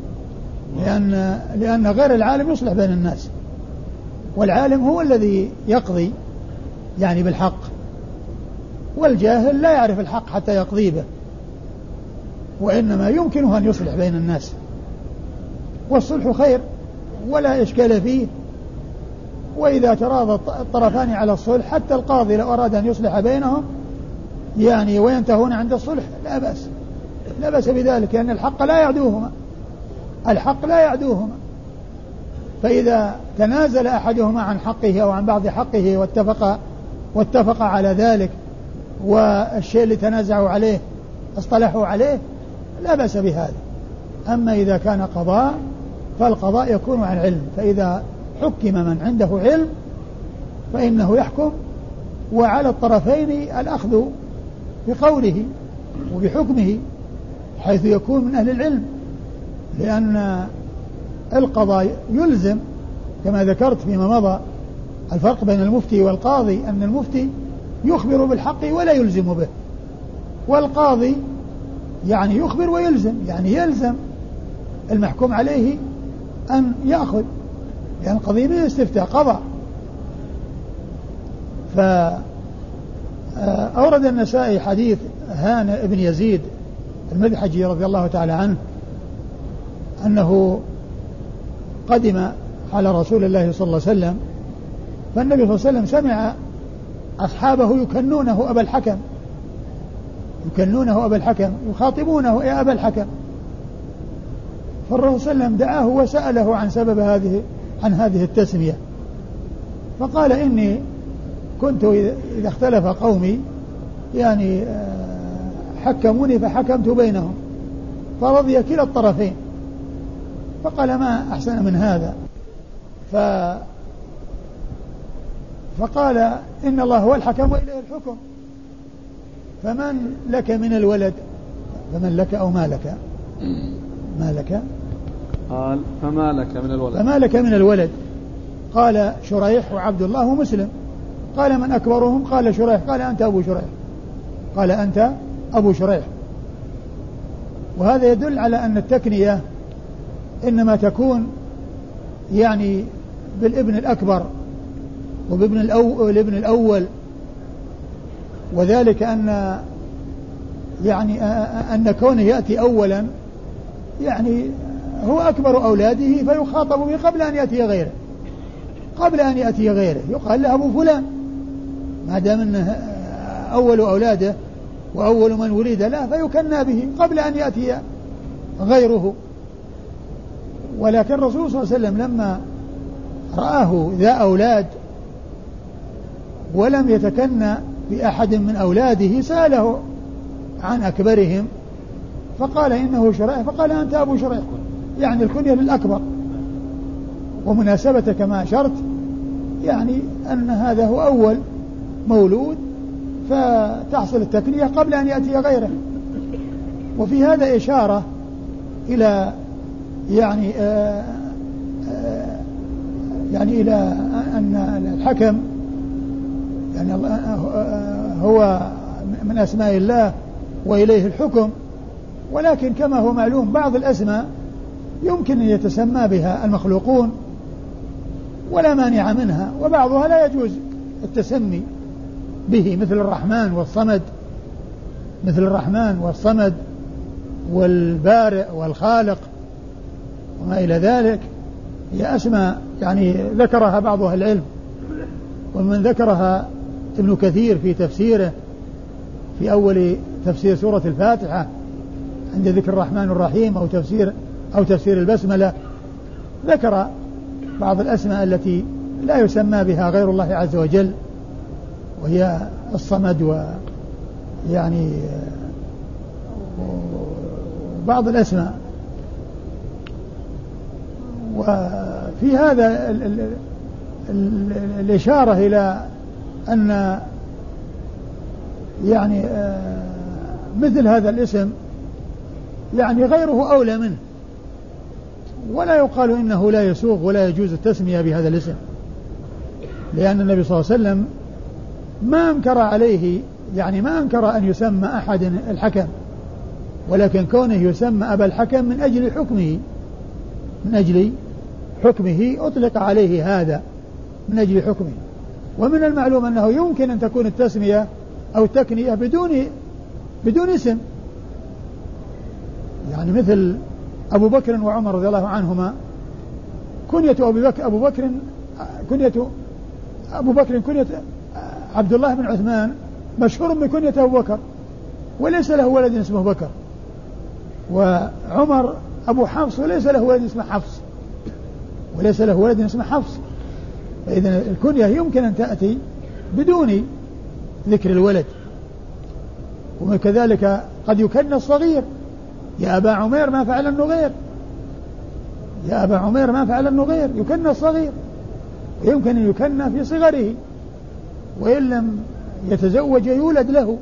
لأن غير العالم يصلح بين الناس، والعالم هو الذي يقضي يعني بالحق، والجاهل لا يعرف الحق حتى يقضي به، وإنما يمكنه أن يصلح بين الناس، والصلح خير ولا إشكال فيه. وإذا تراضى الطرفان على الصلح حتى القاضي لو أراد أن يصلح بينهم يعني وينتهون عند الصلح لا بأس بذلك، لأن الحق لا يعدوهما، الحق لا يعدوهما. فإذا تنازل أحدهما عن حقه أو عن بعض حقه واتفق على ذلك، والشيء اللي تنازعوا عليه اصطلحوا عليه، لا بأس بهذا. أما إذا كان قضاء فالقضاء يكون عن علم، فإذا حكم من عنده علم فإنه يحكم، وعلى الطرفين الأخذ بقوله وبحكمه حيث يكون من أهل العلم، لأن القضاء يلزم كما ذكرت فيما مضى الفرق بين المفتي والقاضي، أن المفتي يخبر بالحق ولا يلزم به، والقاضي يعني يخبر ويلزم، يعني يلزم المحكوم عليه أن يأخذ، لأن القضية من الاستفتاء قضاء. فأورد النسائي حديث هانئ بن يزيد المدحجي رضي الله تعالى عنه أنه قدم على رسول الله صلى الله عليه وسلم، فالنبي صلى الله عليه وسلم سمع أصحابه يكنونه أبا الحكم، يكنونه أبا الحكم، يخاطبونه يا أبا الحكم، فالرسول صلى الله عليه وسلم دعاه وسأله عن سبب هذه التسمية، فقال إني كنت إذا اختلف قومي يعني حكموني فحكمت بينهم فرضي كلا الطرفين، فقال ما أحسن من هذا، فقال إن الله هو الحكم وإليه الحكم، فمن لك من الولد، فمن لك أو ما لك، ما لك، قال فما لك من الولد، فما لك من الولد، قال شريح وعبد الله ومسلم، قال من أكبرهم، قال شريح، قال أنت أبو شريح، قال أنت أبو شريح. وهذا يدل على أن التكنية إنما تكون يعني بالابن الأكبر وبابن الابن الأول، وذلك أن كونه يأتي أولا يعني هو أكبر أولاده فيخاطب به قبل أن يأتي غيره، يقال له أبو فلان ما دام أنه أول أولاده وأول من ولد له فيكنى به قبل أن يأتي غيره. ولكن الرسول صلى الله عليه وسلم لما رآه ذا أولاد ولم يتكنى بأحد من أولاده سأله عن أكبرهم فقال إنه شريح، فقال أنت أبو شريح، يعني الكنية للأكبر. ومناسبة كما أشرت يعني أن هذا هو أول مولود فتحصل التكنية قبل أن يأتي غيره. وفي هذا إشارة إلى يعني إلى أن الحكم يعني هو من أسماء الله وإليه الحكم، ولكن كما هو معلوم بعض الأسماء يمكن أن يتسمى بها المخلوقون ولا مانع منها، وبعضها لا يجوز التسمي به، مثل الرحمن والصمد والبارئ والخالق وما إلى ذلك، هي أسماء يعني ذكرها بعض أهل العلم، ومن ذكرها ابن كثير في تفسيره في أول تفسير سورة الفاتحة عند ذكر الرحمن الرحيم أو تفسير البسملة، ذكر بعض الأسماء التي لا يسمى بها غير الله عز وجل، وهي الصمد ويعني بعض الأسماء. وفي هذا الإشارة إلى أن يعني مثل هذا الاسم يعني غيره أولى منه، ولا يقال إنه لا يسوغ ولا يجوز التسمية بهذا الاسم، لأن النبي صلى الله عليه وسلم ما أنكر عليه، يعني ما أنكر أن يسمى أحد الحكم، ولكن كونه يسمى أبا الحكم من أجل حكمه أطلق عليه هذا من أجل حكمه. ومن المعلوم أنه يمكن أن تكون التسمية أو التكنية بدون اسم، يعني مثل أبو بكر وعمر رضي الله عنهما، كنية أبو بكر كنية عبد الله بن عثمان مشهور بكنية أبو بكر وليس له ولد اسمه بكر، وعمر أبو حفص وليس له ولد اسمه حفص، فإذا الكنية يمكن أن تأتي بدون ذكر الولد. وكذلك قد يكنى الصغير، يا أبا عمير ما فعل النغير، يكنى الصغير، ويمكن أن يكنى في صغره، وإن لم يتزوج يولد له،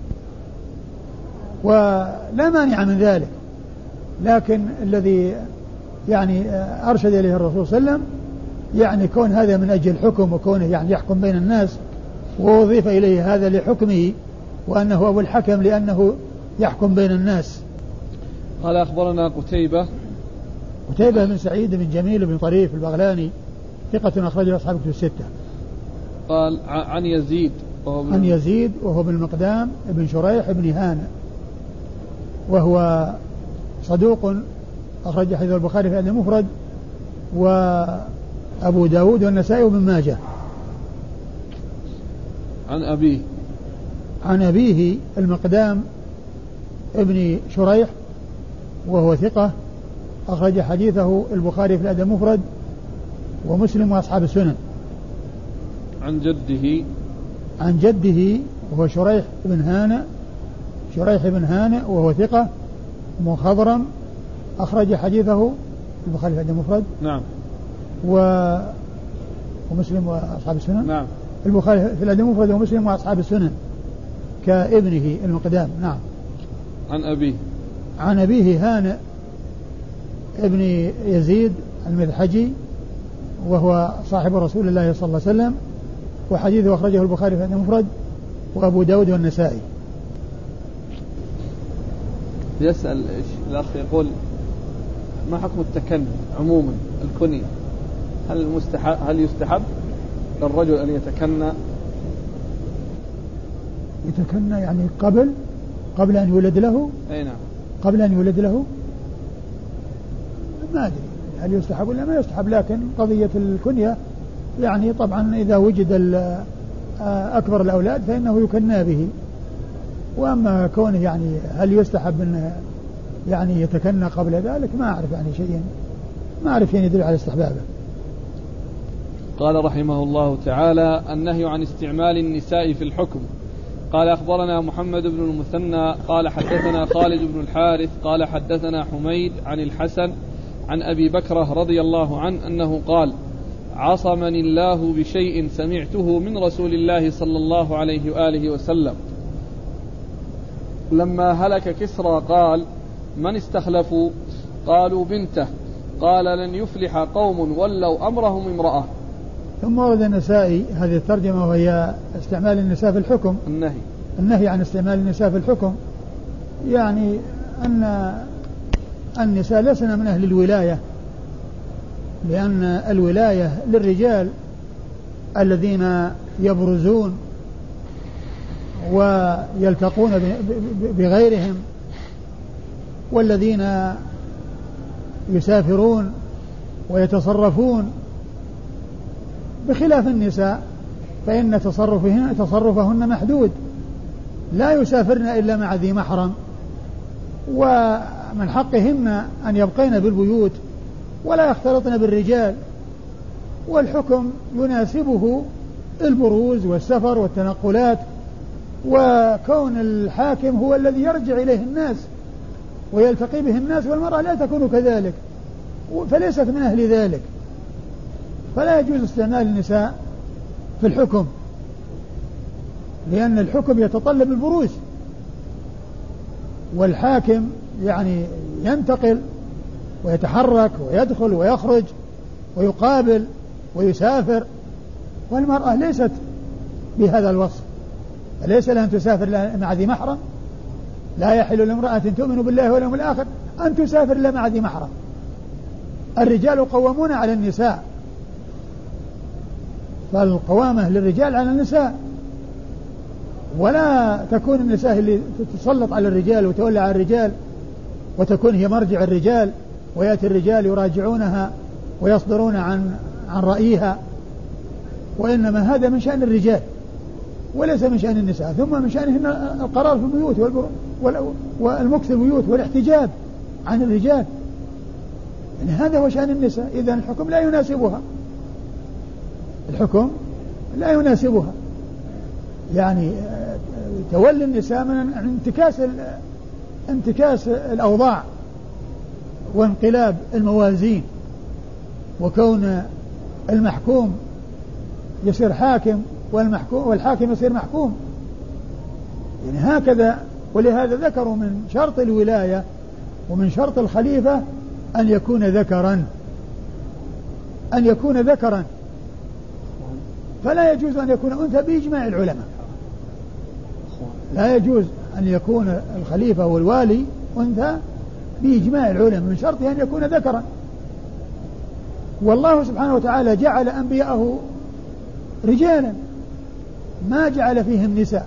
ولا مانع من ذلك. لكن الذي يعني أرشد إليه الرسول صلى الله عليه وسلم يعني كون هذا من أجل الحكم، وكونه يعني يحكم بين الناس، ووظيف إليه هذا لحكمه، وأنه أبو الحكم لأنه يحكم بين الناس. قال أخبرنا قتيبة بن سعيد بن جميل بن طريف البغلاني ثقة أخرجه أصحاب الكتب الستة. قال عن يزيد وهو بن المقدام بن شريح بن هانة، وهو صدوق أخرج حديث البخاري في الأدب المفرد وأبو داود والنسائي وابن ماجه. عن أبيه المقدام ابن شريح وهو ثقة أخرج حديثه البخاري في الأدب المفرد ومسلم وأصحاب السنن. عن جده وهو شريح بن هانة وهو ثقة مخضرم أخرج حديثه البخاري في الأدب المفرد. نعم. ومسلم وأصحاب السنن. نعم. البخاري في الأدب المفرد ومسلم وأصحاب السنن كابنه المقدام. نعم. عن أبيه هانئ ابن يزيد المذحجي وهو صاحب رسول الله صلى الله عليه وسلم، وحديثه أخرجه البخاري في المفرد وأبو داود والنسائي. يسأل الأخ يقول ما حكم التكني عموما الكنية؟ هل يستحب للرجل أن يتكنى يعني قبل أن يولد له؟ أي نعم. قبل أن يولد له ما أدري هل يستحب ولا ما يستحب، لكن قضية الكنية يعني طبعا إذا وجد أكبر الأولاد فإنه يكنى به، وأما كونه يعني هل يستحب أن يعني يتكنى قبل ذلك ما أعرف يعني شيء، ما أعرف شيء يدل على استحبابه. قال رحمه الله تعالى: النهي عن استعمال النساء في الحكم. قال أخبرنا محمد بن المثنى قال حدثنا خالد بن الحارث قال حدثنا حميد عن الحسن عن أبي بكرة رضي الله عنه أنه قال: عصمني الله بشيء سمعته من رسول الله صلى الله عليه وآله وسلم لما هلك كسرى قال: من استخلفوا؟ قالوا بنته. قال: لن يفلح قوم ولوا أمرهم امرأة. ثم ورد النسائي هذه الترجمة وهي استعمال النساء في الحكم، النهي عن استعمال النساء في الحكم، يعني أن النساء لسنا من أهل الولاية، لأن الولاية للرجال الذين يبرزون ويلتقون بغيرهم والذين يسافرون ويتصرفون، بخلاف النساء فإن تصرفهن محدود، لا يسافرن إلا مع ذي محرم، ومن حقهن أن يبقين بالبيوت ولا يختلطن بالرجال، والحكم يناسبه البروز والسفر والتنقلات، وكون الحاكم هو الذي يرجع إليه الناس ويلتقي به الناس، والمرأة لا تكون كذلك فليست من أهل ذلك. فلا يجوز استعمال النساء في الحكم، لأن الحكم يتطلب البروز، والحاكم يعني ينتقل ويتحرك ويدخل ويخرج ويقابل ويسافر، والمرأة ليست بهذا الوصف، ليس لها أن تسافر مع ذي محرم. لا يحل لامرأة تؤمن بالله واليوم الآخر أن تسافر إلا مع ذي محرم. الرجال قوامون على النساء، فالقوامة للرجال على النساء، ولا تكون النساء اللي تتسلط على الرجال وتولى على الرجال وتكون هي مرجع الرجال، ويأتي الرجال يراجعونها ويصدرون عن رأيها، وإنما هذا من شأن الرجال وليس من شأن النساء. ثم من شأنهن القرار في البيوت والمكث في البيوت والاحتجاب عن الرجال، يعني هذا هو شأن النساء. إذن الحكم لا يناسبها، الحكم لا يناسبها، يعني تولي النساء من انتكاس الأوضاع وانقلاب الموازين، وكون المحكوم يصير حاكم والحاكم يصير محكوم، يعني هكذا. ولهذا ذكروا من شرط الولاية ومن شرط الخليفة أن يكون ذكرا، فلا يجوز أن يكون أنثى بإجماع العلماء. لا يجوز أن يكون الخليفة والوالي أنثى بإجماع العلماء، من شرطه أن يكون ذكرا. والله سبحانه وتعالى جعل أنبياءه رجالا، ما جعل فيهم نساء،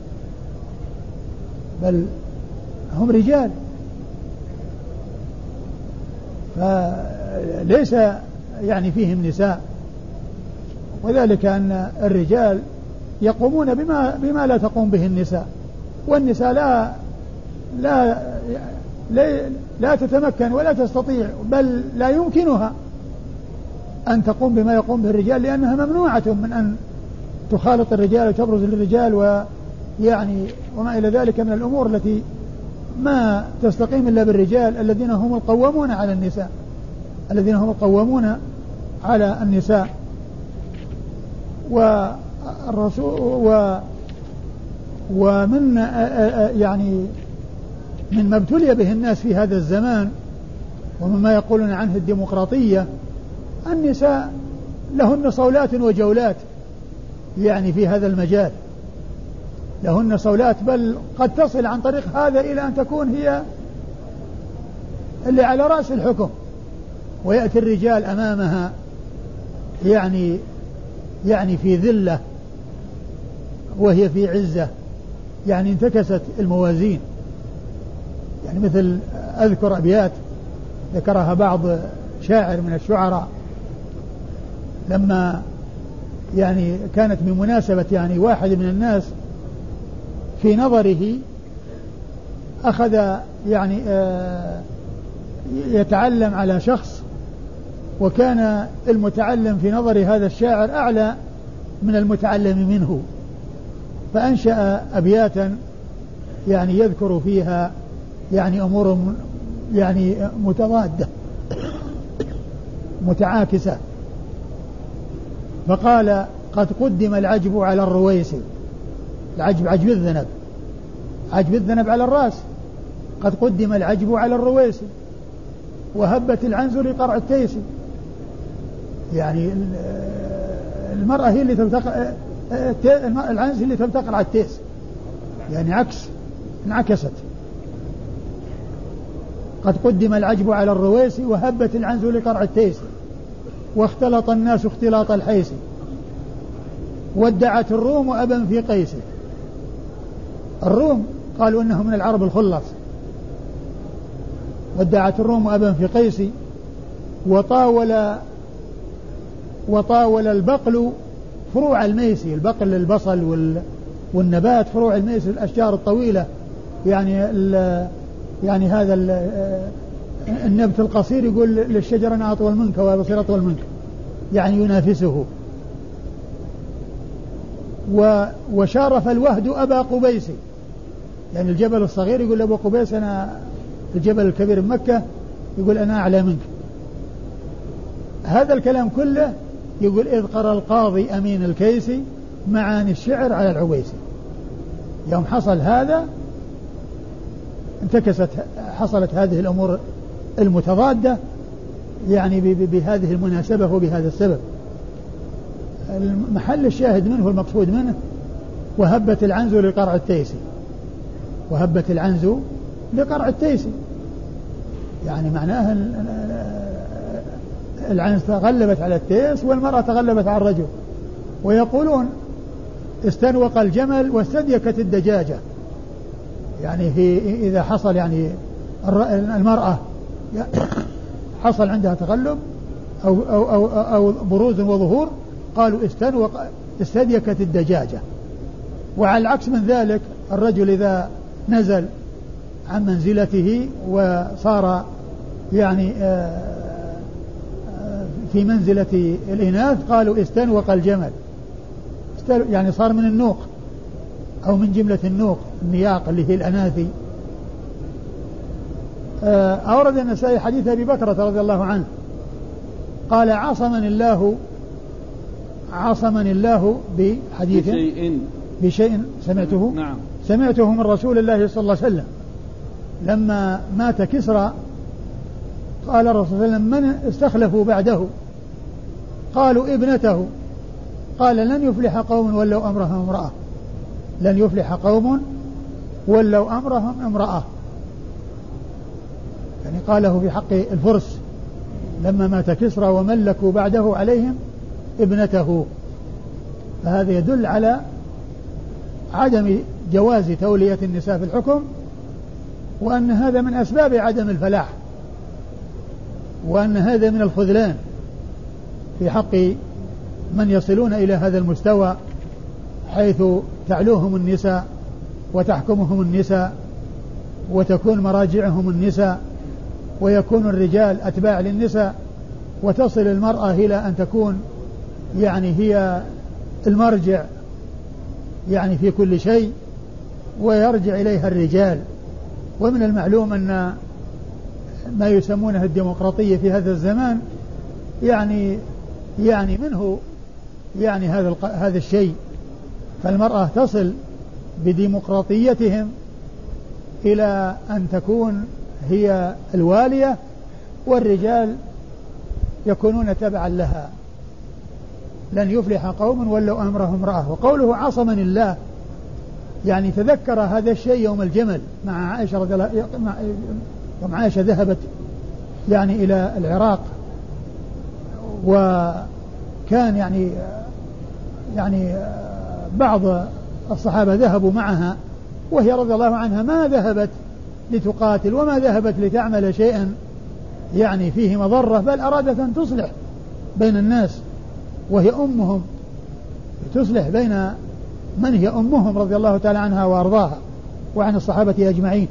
بل هم رجال، فليس يعني فيهم نساء. وذلك أن الرجال يقومون بما لا تقوم به النساء، والنساء لا تتمكن ولا تستطيع، بل لا يمكنها أن تقوم بما يقوم به الرجال، لأنها ممنوعة من أن تخالط الرجال وتبرز للرجال ويعني وما إلى ذلك من الأمور التي ما تستقيم إلا بالرجال الذين هم القوامون على النساء. والرسول ومن يعني مما ابتلي به الناس في هذا الزمان ومما يقولون عنه الديمقراطية، النساء لهن صولات وجولات يعني في هذا المجال، لهن صولات، بل قد تصل عن طريق هذا إلى أن تكون هي اللي على رأس الحكم، ويأتي الرجال أمامها يعني في ذلة وهي في عزة، يعني انتكست الموازين. يعني مثل أذكر أبيات ذكرها بعض شاعر من الشعراء لما يعني كانت من مناسبة يعني واحد من الناس في نظره أخذ يعني يتعلم على شخص، وكان المتعلم في نظر هذا الشاعر أعلى من المتعلم منه، فأنشأ أبياتا يعني يذكر فيها يعني أمور يعني متضادة متعاكسة، فقال: قد قدم العجب على الرويسي، العجب عجب الذنب على الرأس، قد قدم العجب على الرويسي وهبت العنز لقرع التيس. يعني المرأة هي اللي تلتقى العنز هي اللي تلتقى على التيس، يعني عكس، انعكست. قد قدم العجب على الرويسي وهبت العنز لقرع التيس واختلط الناس اختلاط الحيس وادعت الروم أبا في قيس. الروم قالوا إنهم من العرب الخلص، وادعت الروم أبا في قيس وطاول البقل فروع الميسي، البقل البصل والنبات فروع الميسي الأشجار الطويلة، يعني هذا النبت القصير يقول للشجر أنا أطول منك وبصير أطول منك، يعني ينافسه. وشارف الوهد أبا قبيس، يعني الجبل الصغير يقول أبو قبيس أنا، الجبل الكبير بمكة يقول أنا أعلى منك. هذا الكلام كله يقول إذ قرأ القاضي أمين الكيسي معاني الشعر على العويسي. يوم حصل هذا حصلت هذه الأمور المتضادة يعني بهذه المناسبة وبهذا السبب. المحل الشاهد منه المقصود منه وهبت العنز لقرع التيسي، وهبت العنز لقرع التيسي، يعني معناها العنز تغلبت على التيس والمرأة تغلبت على الرجل. ويقولون استنوق الجمل واستديكت الدجاجة، يعني إذا حصل يعني المرأة حصل عندها تغلب أو بروز وظهور قالوا استديكت الدجاجة. وعلى العكس من ذلك الرجل إذا نزل عن منزلته وصار يعني في منزلة الإناث قالوا استنوق الجمل، يعني صار من النوق أو من جملة النوق النياق اللي هي الأناثي. أورد النسائي حديث أبي بكرة رضي الله عنه قال عصمني الله بشيء سمعته نعم سمعته من رسول الله صلى الله عليه وسلم لما مات كسرى. قال الرسول صلى الله عليه وسلم من استخلفوا بعده؟ قالوا ابنته. قال لن يفلح قوم ولوا أمرهم امرأة، لن يفلح قوم ولوا أمرهم امرأة، يعني قاله في حق الفرس لما مات كسرى وملكوا بعده عليهم ابنته. فهذا يدل على عدم جواز تولية النساء في الحكم، وأن هذا من أسباب عدم الفلاح، وأن هذا من الخذلان في حق من يصلون إلى هذا المستوى حيث تعلوهم النساء وتحكمهم النساء وتكون مراجعهم النساء ويكون الرجال أتباع للنساء، وتصل المرأة إلى أن تكون يعني هي المرجع يعني في كل شيء ويرجع إليها الرجال. ومن المعلوم أن ما يسمونه الديمقراطية في هذا الزمان يعني منه يعني هذا الشيء. فالمرأة تصل بديمقراطيتهم إلى أن تكون هي الوالية والرجال يكونون تبعا لها. لن يفلح قوم ولوا أمرهم امرأة. وقوله عصمني الله يعني تذكر هذا الشيء يوم الجمل مع عائشة رضي الله يوم عائشة ذهبت يعني إلى العراق، وكان يعني بعض الصحابة ذهبوا معها وهي رضي الله عنها ما ذهبت لتقاتل وما ذهبت لتعمل شيئا يعني فيه مضرة، بل أرادت أن تصلح بين الناس، وهي أمهم تصلح بين من هي أمهم رضي الله تعالى عنها وأرضاها وعن الصحابة أجمعين.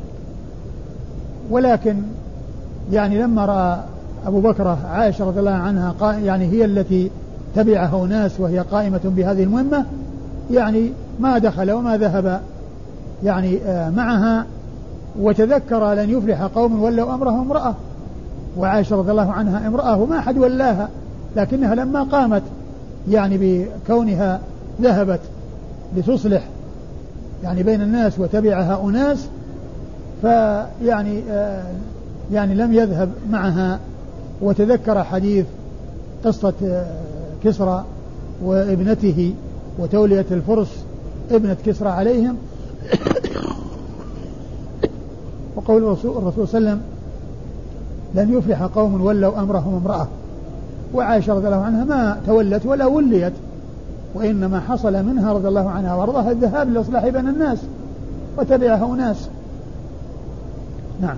ولكن يعني لما رأى أبو بكر عائشة رضي الله عنها يعني هي التي تبعها ناس وهي قائمة بهذه المهمة يعني ما دخل وما ذهب يعني معها، وتذكر لن يفلح قوم ولوا أمرهم امرأة، وعائشة رضي الله عنها امرأة وما أحد ولاها، لكنها لما قامت يعني بكونها ذهبت لتصلح يعني بين الناس وتبعها أناس فيعني يعني لم يذهب معها. وتذكر حديث قصة كسرى وابنته وتولية الفرس ابنة كسرى عليهم وقول الرسول صلى الله عليه وسلم لن يفلح قوم ولوا أمرهم امرأة. وعائشة رضي الله عنها ما تولت ولا وليت، وإنما حصل منها رضي الله عنها وارضاها الذهاب لإصلاح بين الناس وتبعها أناس. نعم.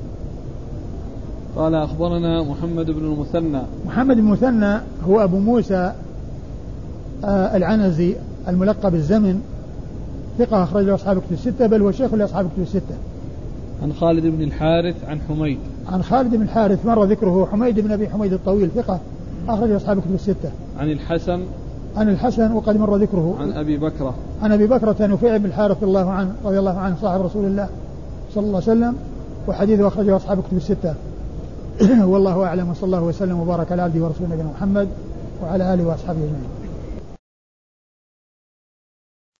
قال أخبرنا محمد بن المثنى. محمد بن المثنى هو أبو موسى العنزي الملقب الزمن، ثقة أخرج له أصحاب كتب الستة، بل هو شيخ لأصحاب كتب الستة. عن خالد بن الحارث عن حميد. عن خالد بن الحارث مر ذكره، حميد بن أبي حميد الطويل ثقة أخرج أصحاب كتب الستة. عن الحسن وقد مر ذكره. عن أبي بكرة نفيع بن الحارث رضي الله عنه صاحب رسول الله صلى الله عليه وسلم، وحديثه أخرجه أصحاب كتب الستة. والله أعلم، وصلى الله وسلم وبارك على عبده ورسوله نبينا محمد وعلى آله وأصحابه أجمعين.